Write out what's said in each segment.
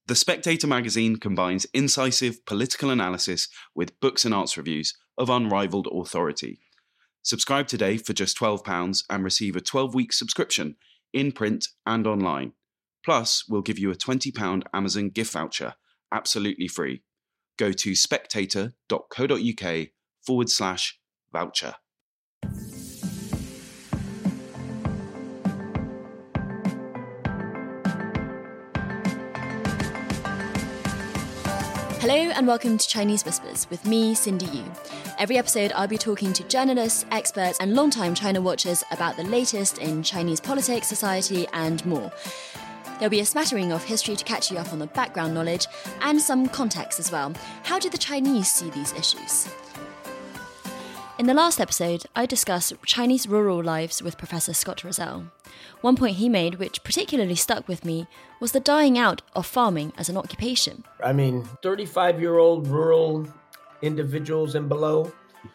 The Spectator magazine combines incisive political analysis with books and arts reviews of unrivaled authority. Subscribe today for just £12 and receive a 12-week subscription in print and online. Plus, we'll give you a £20 Amazon gift voucher, absolutely free. Go to spectator.co.uk/voucher. Hello and welcome to Chinese Whispers with me, Cindy Yu. Every episode I'll be talking to journalists, experts and long-time China watchers about the latest in Chinese politics, society and more. There'll be a smattering of history to catch you up on the background knowledge and some context as well. How do the Chinese see these issues? In the last episode, I discussed Chinese rural lives with Professor Scott Rozelle. One point he made, which particularly stuck with me, was the dying out of farming as an occupation. 35-year-old rural individuals and below,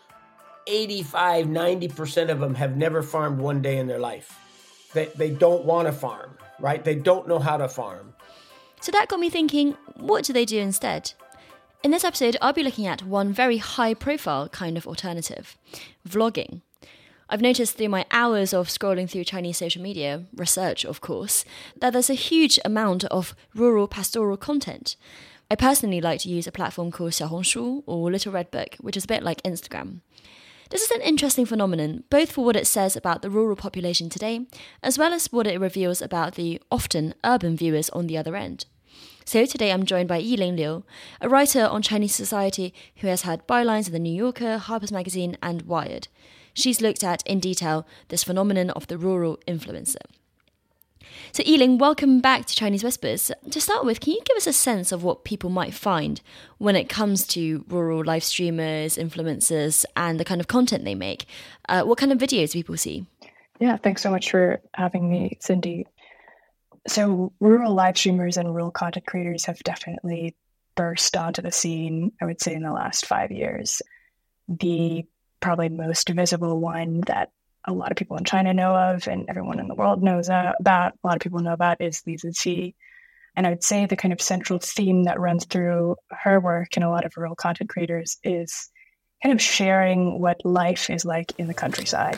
85-90% of them have never farmed one day in their life. They don't want to farm, right? They don't know how to farm. So that got me thinking, what do they do instead? In this episode, I'll be looking at one very high-profile kind of alternative, vlogging. I've noticed through my hours of scrolling through Chinese social media, research of course, that there's a huge amount of rural pastoral content. I personally like to use a platform called Xiaohongshu or Little Red Book, which is a bit like Instagram. This is an interesting phenomenon, both for what it says about the rural population today, as well as what it reveals about the often urban viewers on the other end. So today I'm joined by Yiling Liu, a writer on Chinese society who has had bylines in The New Yorker, Harper's Magazine and Wired. She's looked at, in detail, this phenomenon of the rural influencer. So Yiling, welcome back to Chinese Whispers. To start with, can you give us a sense of what people might find when it comes to rural live streamers, influencers, and the kind of content they make? What kind of videos do people see? Yeah, thanks so much for having me, Cindy. So rural live streamers and rural content creators have definitely burst onto the scene, I would say, in the last 5 years. The probably most visible one that a lot of people in China know of and everyone in the world knows about, a lot of people know about, is Li Ziqi. And I would say the kind of central theme that runs through her work and a lot of rural content creators is kind of sharing what life is like in the countryside.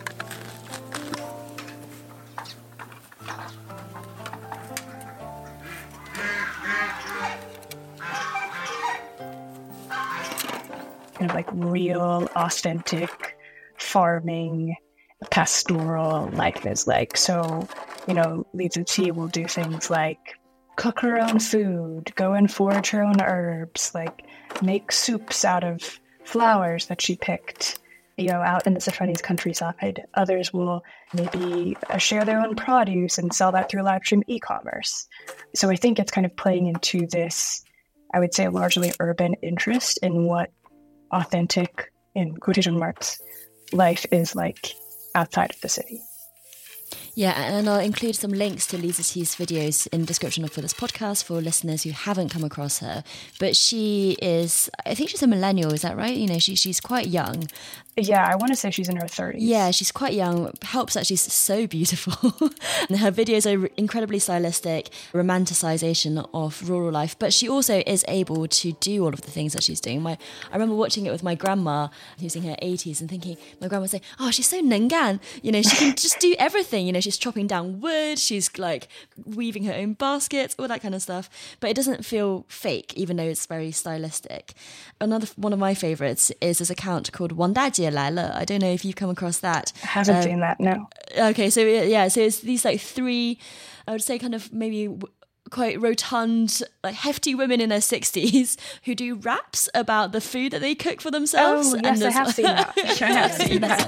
Kind of like real, authentic farming, pastoral life is like. So, Li Ziqi will do things like cook her own food, go and forage her own herbs, like make soups out of flowers that she picked, out in the Sichuanese countryside. Others will maybe share their own produce and sell that through live stream e-commerce. So I think it's kind of playing into this, I would say, largely urban interest in what authentic, in quotation marks, life is like outside of the city. Yeah, and I'll include some links to Li Ziqi's videos in the description for this podcast for listeners who haven't come across her. But she is, I think she's a millennial, is that right? She's quite young. Yeah, I want to say she's in her 30s. Yeah, she's quite young. Helps that she's so beautiful. And her videos are incredibly stylistic, romanticization of rural life. But she also is able to do all of the things that she's doing. I remember watching it with my grandma, who's in her 80s, and thinking, my grandma would say, oh, she's so nengan. She can just do everything. She's chopping down wood, she's like weaving her own baskets, all that kind of stuff. But it doesn't feel fake, even though it's very stylistic. Another one of my favorites is this account called 王大姐来了. I don't know if you've come across that. I haven't seen that, no. Okay, so it's these like three, I would say kind of maybe quite rotund, like hefty women in their 60s who do raps about the food that they cook for themselves. Oh, yes, I have seen that. I have seen that.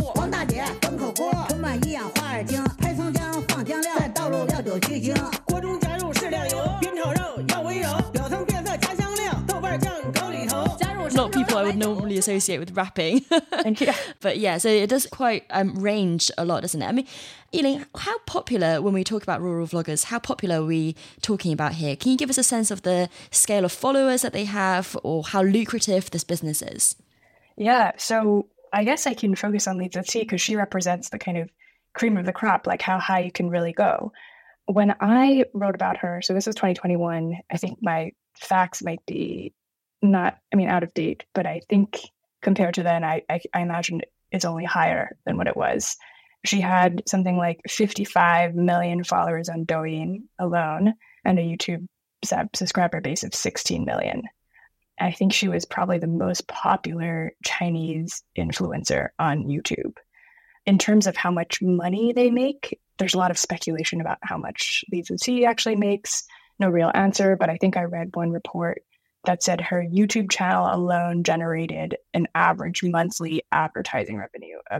Not people I would normally associate with rapping. But yeah, so it does quite range a lot, doesn't it? I mean, Yiling, how popular, when we talk about rural vloggers, how popular are we talking about here? Can you give us a sense of the scale of followers that they have or how lucrative this business is? Yeah, so I guess I can focus on Li Ziqi because she represents the kind of cream of the crop, like how high you can really go. when I wrote about her, so this was 2021, I think my facts might be out of date, but I think compared to then, I imagine it's only higher than what it was. She had something like 55 million followers on Douyin alone and a YouTube subscriber base of 16 million. I think she was probably the most popular Chinese influencer on YouTube. In terms of how much money they make, there's a lot of speculation about how much Li Ziqi actually makes. No real answer, but I think I read one report that said her YouTube channel alone generated an average monthly advertising revenue of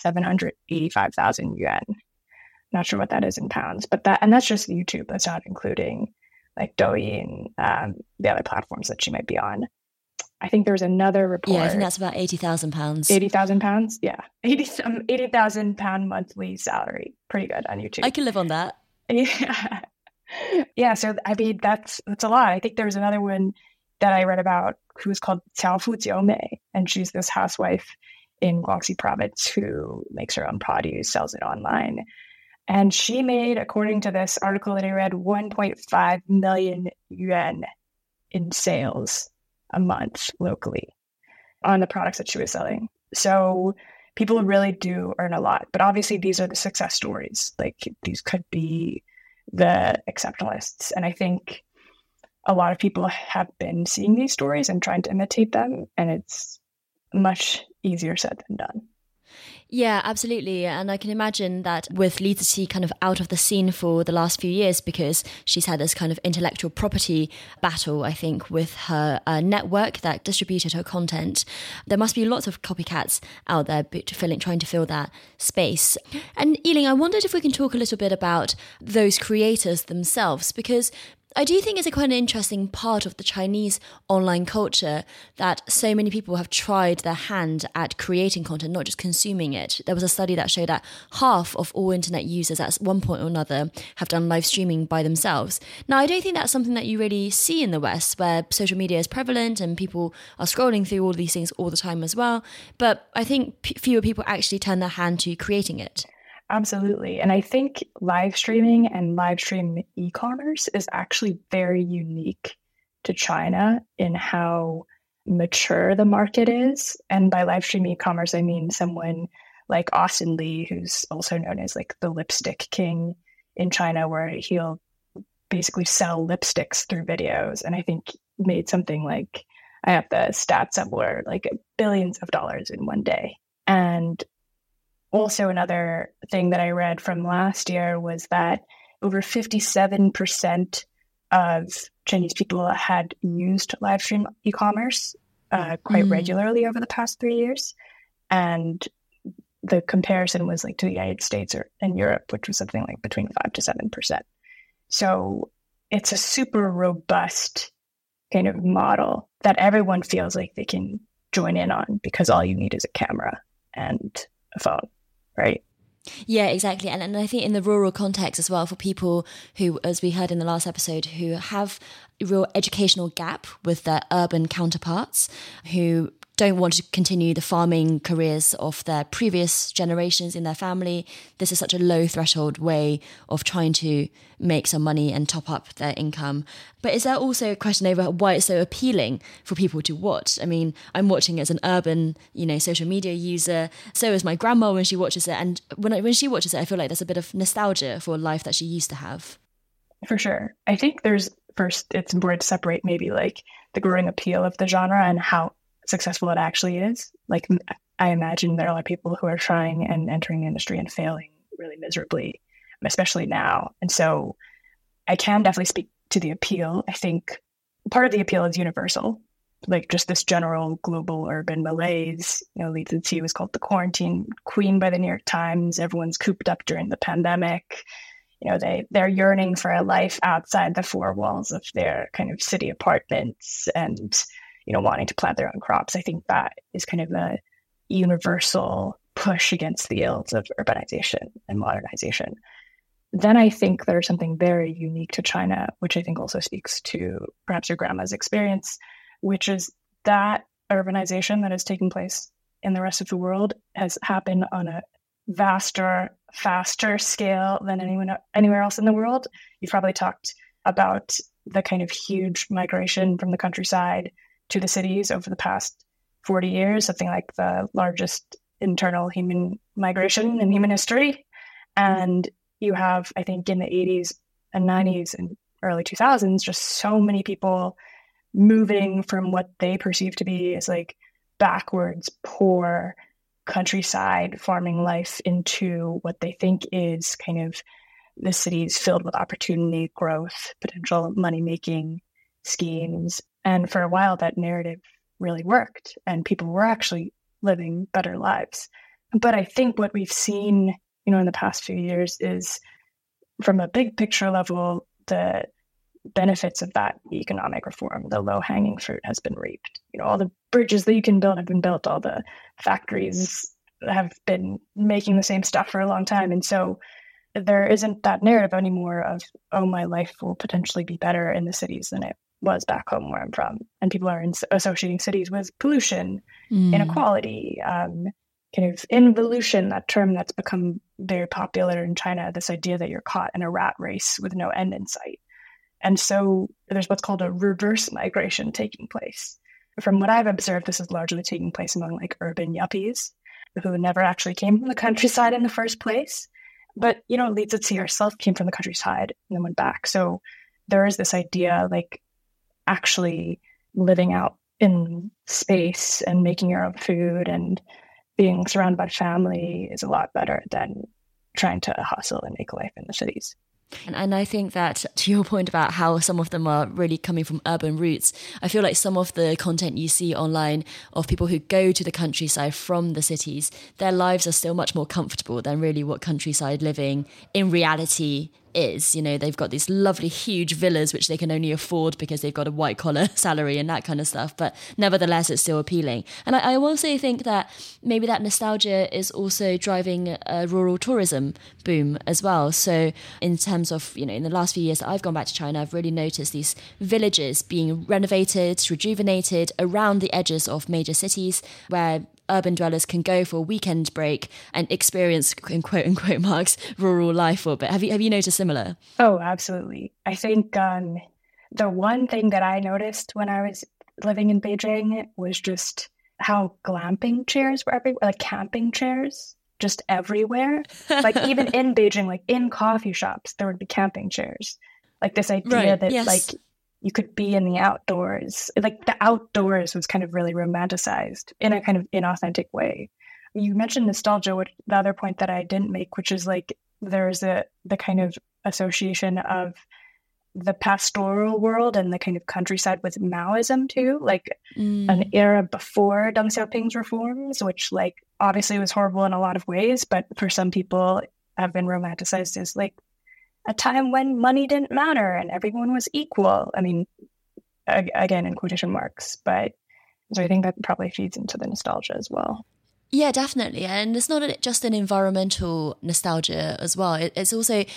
785,000 yuan. Not sure what that is in pounds, but that's just YouTube. That's not including like Douyin, the other platforms that she might be on. I think there's another report. Yeah, I think that's about £80,000. 80,000 pounds? Yeah. 80,000 pound monthly salary. Pretty good on YouTube. I can live on that. Yeah. Yeah. So, I mean, that's a lot. I think there was another one that I read about who was called Xiaofu Jiumei. And she's this housewife in Guangxi province who makes her own produce, sells it online. And she made, according to this article that I read, 1.5 million yuan in sales a month locally on the products that she was selling. So people really do earn a lot. But obviously, these are the success stories. Like, these could be the exceptionalists. And I think a lot of people have been seeing these stories and trying to imitate them. And it's much easier said than done. Yeah, absolutely. And I can imagine that with Li Ziqi kind of out of the scene for the last few years because she's had this kind of intellectual property battle, I think, with her network that distributed her content. There must be lots of copycats out there trying to fill that space. And Yiling, I wondered if we can talk a little bit about those creators themselves, because I do think it's a quite an interesting part of the Chinese online culture that so many people have tried their hand at creating content, not just consuming it. There was a study that showed that half of all internet users at one point or another have done live streaming by themselves. Now, I don't think that's something that you really see in the West, where social media is prevalent and people are scrolling through all these things all the time as well. But I think fewer people actually turn their hand to creating it. Absolutely. And I think live streaming and live stream e-commerce is actually very unique to China in how mature the market is. And by live stream e-commerce, I mean someone like Austin Li, who's also known as like the lipstick king in China, where he'll basically sell lipsticks through videos. And I think made something like, I have the stats somewhere, like billions of dollars in one day. And also, another thing that I read from last year was that over 57% of Chinese people had used live stream e-commerce quite regularly over the past 3 years. And the comparison was like to the United States and Europe, which was something like between 5 to 7%. So it's a super robust kind of model that everyone feels like they can join in on because all you need is a camera and a phone. Right. Yeah, exactly. And I think in the rural context as well, for people who, as we heard in the last episode, who have a real educational gap with their urban counterparts, who don't want to continue the farming careers of their previous generations in their family. This is such a low threshold way of trying to make some money and top up their income. But is there also a question over why it's so appealing for people to watch? I mean, I'm watching as an urban, social media user. So is my grandma when she watches it. And when she watches it, I feel like there's a bit of nostalgia for a life that she used to have. For sure. I think it's important to separate maybe like the growing appeal of the genre and how successful it actually is. Like, I imagine there are a lot of people who are trying and entering the industry and failing really miserably, especially now. And so I can definitely speak to the appeal. I think part of the appeal is universal, like just this general global urban malaise. Li Ziqi was called the quarantine queen by the New York Times. Everyone's cooped up during the pandemic. They're yearning for a life outside the four walls of their kind of city apartments and wanting to plant their own crops. I think that is kind of a universal push against the ills of urbanization and modernization. Then I think there's something very unique to China, which I think also speaks to perhaps your grandma's experience, which is that urbanization that is taking place in the rest of the world has happened on a vaster, faster scale than anywhere else in the world. You've probably talked about the kind of huge migration from the countryside to the cities over the past 40 years, something like the largest internal human migration in human history. And you have, I think, in the 80s and 90s and early 2000s, just so many people moving from what they perceive to be as like backwards, poor countryside farming life into what they think is kind of the cities filled with opportunity, growth, potential money-making schemes. And for a while, that narrative really worked and people were actually living better lives. But I think what we've seen, in the past few years is, from a big picture level, the benefits of that economic reform, the low-hanging fruit has been reaped. All the bridges that you can build have been built. All the factories have been making the same stuff for a long time. And so there isn't that narrative anymore of, oh, my life will potentially be better in the cities than it was back home where I'm from. And people are associating cities with pollution, inequality, kind of involution, that term that's become very popular in China, this idea that you're caught in a rat race with no end in sight. And so there's what's called a reverse migration taking place. From what I've observed, this is largely taking place among like urban yuppies who never actually came from the countryside in the first place. But, Li Zizi herself came from the countryside and then went back. So there is this idea like actually living out in space and making your own food and being surrounded by family is a lot better than trying to hustle and make a life in the cities. And I think that, to your point about how some of them are really coming from urban roots, I feel like some of the content you see online of people who go to the countryside from the cities, their lives are still much more comfortable than really what countryside living in reality is. They've got these lovely huge villas which they can only afford because they've got a white collar salary and that kind of stuff, but nevertheless it's still appealing. And I also think that maybe that nostalgia is also driving a rural tourism boom as well. So in terms of, in the last few years that I've gone back to China, I've really noticed these villages being renovated, rejuvenated around the edges of major cities where urban dwellers can go for a weekend break and experience, in quote unquote marks, rural life for a bit. Have you noticed similar? Oh, absolutely. I think the one thing that I noticed when I was living in Beijing was just how glamping chairs were everywhere, like camping chairs, just everywhere. Like even in Beijing, like in coffee shops, there would be camping chairs. Like this idea that like you could be in the outdoors. Like the outdoors was kind of really romanticized in a kind of inauthentic way. You mentioned nostalgia, which the other point that I didn't make, which is like there's the kind of association of the pastoral world and the kind of countryside with Maoism too, like an era before Deng Xiaoping's reforms, which like obviously was horrible in a lot of ways, but for some people have been romanticized as like a time when money didn't matter and everyone was equal. I mean, again, in quotation marks, but so I think that probably feeds into the nostalgia as well. Yeah, definitely. And it's not just an environmental nostalgia as well. It's also,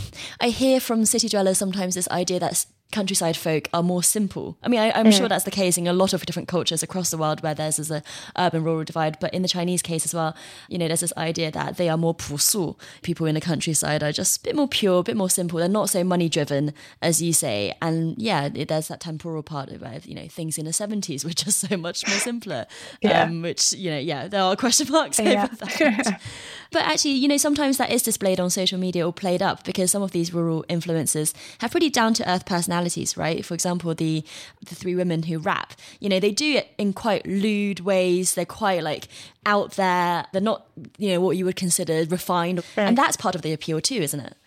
I hear from city dwellers sometimes this idea that countryside folk are more simple. I mean, I'm sure that's the case in a lot of different cultures across the world where there's a urban-rural divide. But in the Chinese case as well, there's this idea that they are more 朴素. People in the countryside are just a bit more pure, a bit more simple. They're not so money-driven, as you say. And yeah, there's that temporal part of where, things in the 70s were just so much more simpler. Which, there are question marks over that. But actually, sometimes that is displayed on social media or played up because some of these rural influencers have pretty down-to-earth personalities, right? For example, the three women who rap, they do it in quite lewd ways. They're quite like out there. They're not, what you would consider refined. And that's part of the appeal too, isn't it?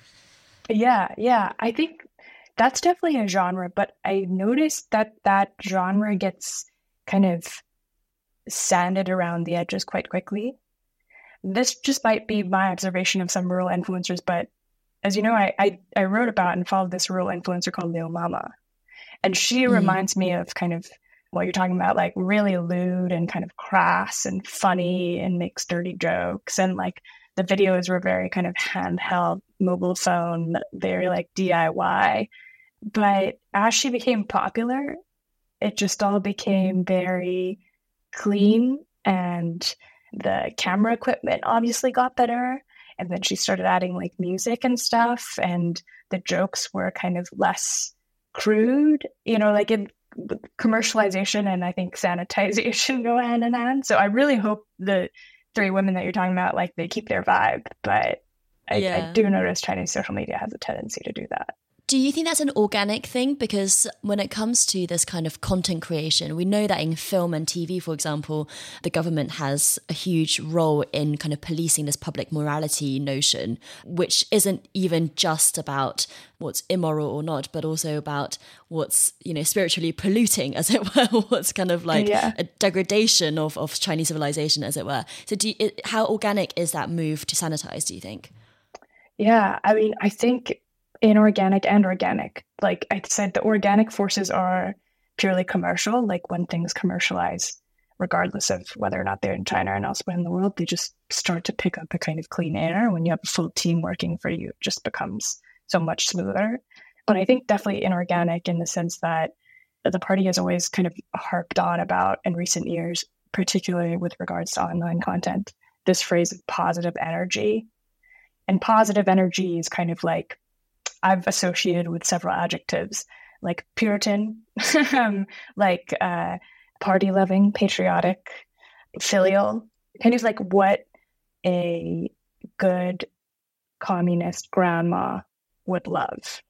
Yeah. I think that's definitely a genre, but I noticed that genre gets kind of sanded around the edges quite quickly. This just might be my observation of some rural influencers, but as you know, I wrote about and followed this rural influencer called Liu Mama. And she reminds me of kind of what you're talking about, like really lewd and kind of crass and funny and makes dirty jokes. And like the videos were very kind of handheld, mobile phone, very like DIY. But as she became popular, it just all became very clean and the camera equipment obviously got better. And then she started adding like music and stuff, and the jokes were kind of less crude, like in commercialization and I think sanitization go hand in hand. So I really hope the three women that you're talking about, like, they keep their vibe, but I do notice Chinese social media has a tendency to do that. Do you think that's an organic thing? Because when it comes to this kind of content creation, we know that in film and TV, for example, the government has a huge role in kind of policing this public morality notion, which isn't even just about what's immoral or not, but also about what's, spiritually polluting, as it were, what's kind of like a degradation of Chinese civilization, as it were. So how organic is that move to sanitize, do you think? Yeah, I mean, I think inorganic and organic. Like I said, the organic forces are purely commercial. Like when things commercialize, regardless of whether or not they're in China and elsewhere in the world, they just start to pick up a kind of clean air. When you have a full team working for you, it just becomes so much smoother. But I think definitely inorganic in the sense that the party has always kind of harped on about in recent years, particularly with regards to online content, this phrase of positive energy. And positive energy is kind of like, I've associated with several adjectives like Puritan, like party-loving, patriotic, filial, kind of like what a good communist grandma would love.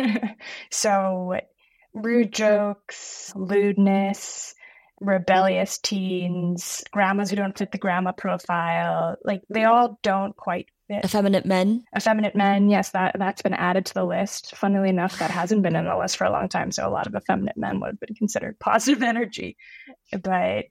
So rude jokes, lewdness, rebellious teens, grandmas who don't fit the grandma profile, like they all don't quite fit. Effeminate men, yes, that's been added to the list. Funnily enough, that hasn't been in the list for a long time, so a lot of effeminate men would have been considered positive energy. But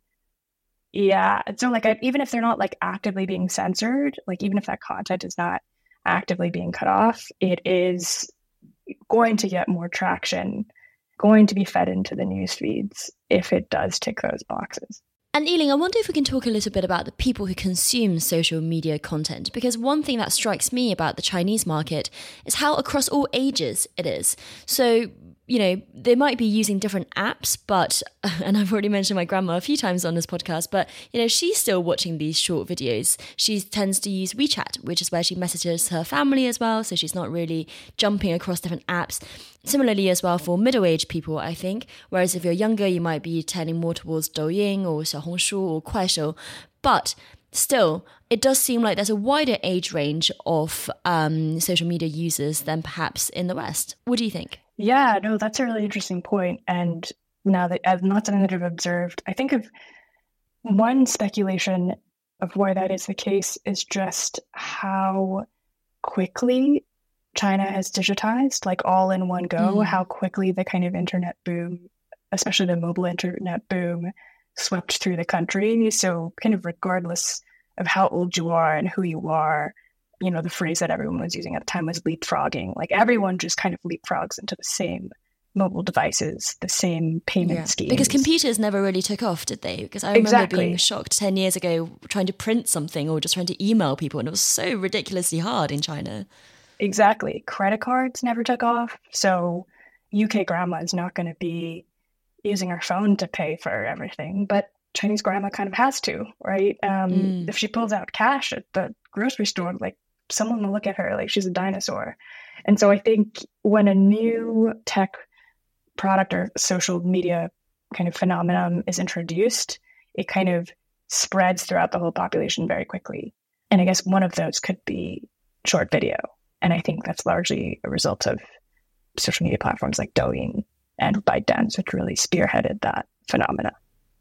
yeah, so like even if they're not like actively being censored, like even if that content is not actively being cut off, it is going to get more traction, going to be fed into the news feeds if it does tick those boxes. And Yiling, I wonder if we can talk a little bit about the people who consume social media content, because one thing that strikes me about the Chinese market is how across all ages it is. So, they might be using different apps, but, and I've already mentioned my grandma a few times on this podcast, but, she's still watching these short videos. She tends to use WeChat, which is where she messages her family as well, so she's not really jumping across different apps. Similarly as well for middle-aged people, I think, whereas if you're younger, you might be turning more towards Douyin or Xiaohongshu or Kuaishou, but still, it does seem like there's a wider age range of social media users than perhaps in the West. What do you think? Yeah, no, that's a really interesting point. And now that I've not something that I've observed, I think of one speculation of why that is the case is just how quickly China has digitized, like all in one go, how quickly the kind of internet boom, especially the mobile internet boom, swept through the country. So kind of regardless of how old you are and who you are, the phrase that everyone was using at the time was leapfrogging. Like everyone just kind of leapfrogs into the same mobile devices, the same payment schemes. Because computers never really took off, did they? Because I remember being shocked 10 years ago trying to print something or just trying to email people, and it was so ridiculously hard in China. Exactly. Credit cards never took off. So UK grandma is not going to be using her phone to pay for everything, but Chinese grandma kind of has to, right? If she pulls out cash at the grocery store, like someone will look at her like she's a dinosaur. And so I think when a new tech product or social media kind of phenomenon is introduced, it kind of spreads throughout the whole population very quickly. And I guess one of those could be short video. And I think that's largely a result of social media platforms like Douyin and ByteDance, which really spearheaded that phenomena.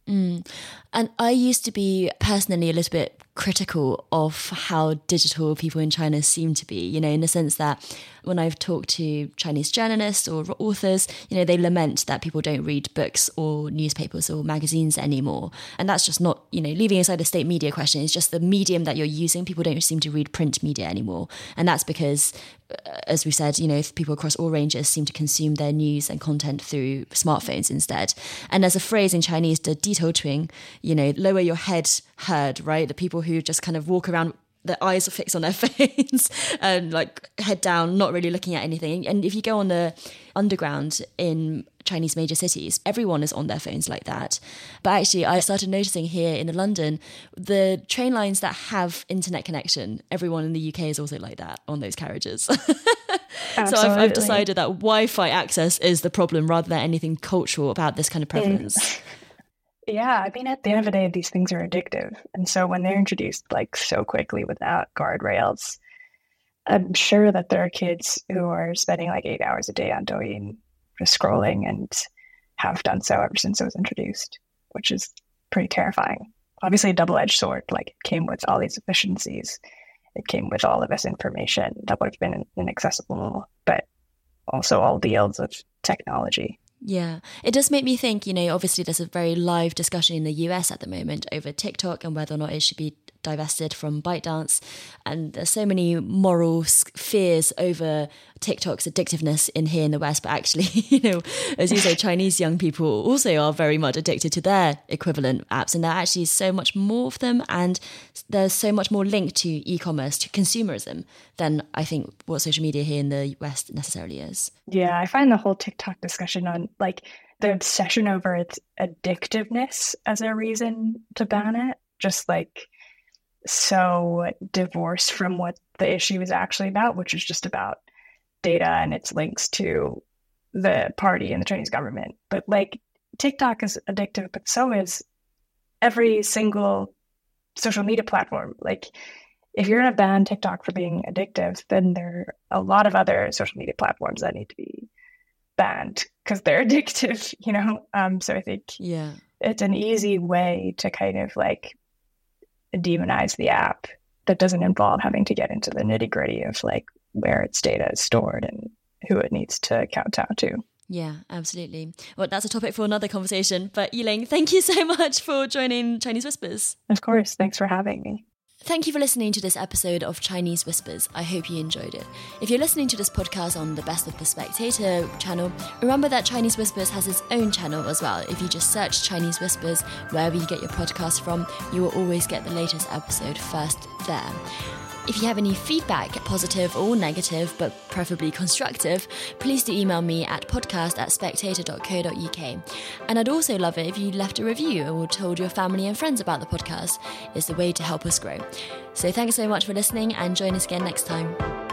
And I used to be personally a little bit critical of how digital people in China seem to be, in the sense that when I've talked to Chinese journalists or authors, they lament that people don't read books or newspapers or magazines anymore. And that's just not, leaving aside the state media question, it's just the medium that you're using. People don't seem to read print media anymore. And that's because, as we said, people across all ranges seem to consume their news and content through smartphones instead. And there's a phrase in Chinese, the 低头族, lower your head herd, right? The people who just kind of walk around their eyes are fixed on their phones and like head down, not really looking at anything. And if you go on the underground in Chinese major cities, everyone is on their phones like that. But actually, I started noticing here in London, the train lines that have internet connection, everyone in the UK is also like that on those carriages. So I've decided that Wi-Fi access is the problem rather than anything cultural about this kind of preference. Yeah, I mean, at the end of the day, these things are addictive. And so when they're introduced like so quickly without guardrails, I'm sure that there are kids who are spending like 8 hours a day on Douyin, just scrolling, and have done so ever since it was introduced, which is pretty terrifying. Obviously a double-edged sword, like it came with all these efficiencies. It came with all of this information that would have been inaccessible, but also all the ills of technology. Yeah, it does make me think, you know, obviously there's a very live discussion in the US at the moment over TikTok and whether or not it should be divested from ByteDance. And there's so many moral fears over TikTok's addictiveness here in the West. But actually, you know, as you say, Chinese young people also are very much addicted to their equivalent apps. And there are actually so much more of them. And there's so much more linked to e-commerce, to consumerism, than I think what social media here in the West necessarily is. Yeah, I find the whole TikTok discussion on like the obsession over its addictiveness as a reason to ban it, just like so divorced from what the issue is actually about, which is just about data and its links to the party and the Chinese government. But like TikTok is addictive, but so is every single social media platform. Like if you're going to ban TikTok for being addictive, then there are a lot of other social media platforms that need to be banned because they're addictive, you know? So I think it's an easy way to kind of like demonize the app that doesn't involve having to get into the nitty gritty of like where its data is stored and who it needs to kowtow to. Yeah, absolutely. Well, that's a topic for another conversation. But Yiling, thank you so much for joining Chinese Whispers. Of course. Thanks for having me. Thank you for listening to this episode of Chinese Whispers. I hope you enjoyed it. If you're listening to this podcast on the Best of the Spectator channel, remember that Chinese Whispers has its own channel as well. If you just search Chinese Whispers wherever you get your podcast from, you will always get the latest episode first there. If you have any feedback, positive or negative, but preferably constructive, please do email me at podcast@spectator.co.uk. And I'd also love it if you left a review or told your family and friends about the podcast. It's the way to help us grow. So thanks so much for listening and join us again next time.